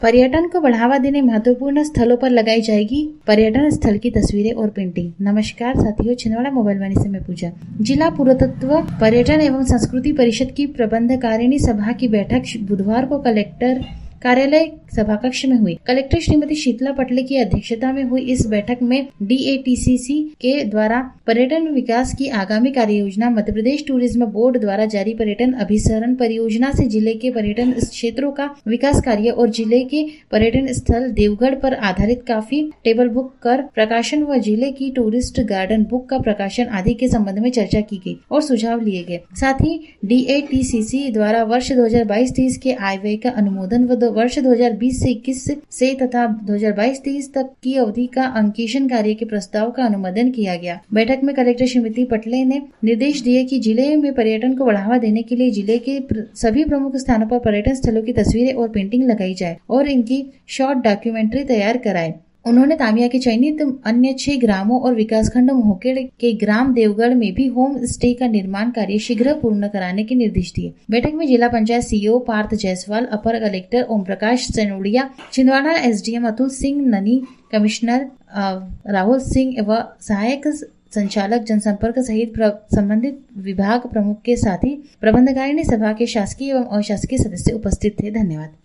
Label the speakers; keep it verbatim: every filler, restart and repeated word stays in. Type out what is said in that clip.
Speaker 1: पर्यटन को बढ़ावा देने महत्वपूर्ण स्थलों पर लगाई जाएगी पर्यटन स्थल की तस्वीरें और पेंटिंग। नमस्कार साथियों, छिंदवाड़ा मोबाइल वाणी से मैं पूजा। जिला पुरातत्व पर्यटन एवं संस्कृति परिषद की प्रबंधकारिणी सभा की बैठक बुधवार को कलेक्टर कार्यालय सभाकक्ष में हुई। कलेक्टर श्रीमती शीतला पटले की अध्यक्षता में हुई इस बैठक में डी ए टी सी सी के द्वारा पर्यटन विकास की आगामी कार्य योजना, मध्य प्रदेश टूरिज्म बोर्ड द्वारा जारी पर्यटन अभिसरण परियोजना से जिले के पर्यटन क्षेत्रों का विकास कार्य और जिले के पर्यटन स्थल देवगढ़ पर आधारित काफी टेबल बुक कर प्रकाशन व जिले की टूरिस्ट गार्डन बुक का प्रकाशन आदि के संबंध में चर्चा की गई और सुझाव लिए गए। साथ ही डी ए टी सी सी द्वारा वर्ष दो हजार बाईस तेईस के आय व्यय का अनुमोदन व वर्ष दो हजार बीस से इक्कीस से तथा दो हजार बाईस तेईस तक की अवधि का अंकेशन कार्य के प्रस्ताव का अनुमोदन किया गया। बैठक में कलेक्टर श्रीमती पटले ने निर्देश दिए कि जिले में पर्यटन को बढ़ावा देने के लिए जिले के सभी प्रमुख स्थानों पर पर्यटन स्थलों की तस्वीरें और पेंटिंग लगाई जाए और इनकी शॉर्ट डॉक्यूमेंट्री तैयार कराए। उन्होंने तामिया के चयनित अन्य छह ग्रामों और विकासखंड मोहकेड़ के ग्राम देवगढ़ में भी होम स्टे का निर्माण कार्य शीघ्र पूर्ण कराने के निर्देश दिए। बैठक में जिला पंचायत सीईओ पार्थ जायसवाल, अपर collector Om Prakash Sanodiya, Chhindwara S D M Atul Singh Nani, commissioner Rahul Singh व सहायक संचालक जनसंपर्क सहित संबंधित विभाग प्रमुख के साथ ही प्रबंधकारिणी सभा के शासकीय एवं अशासकीय सदस्य उपस्थित थे। धन्यवाद।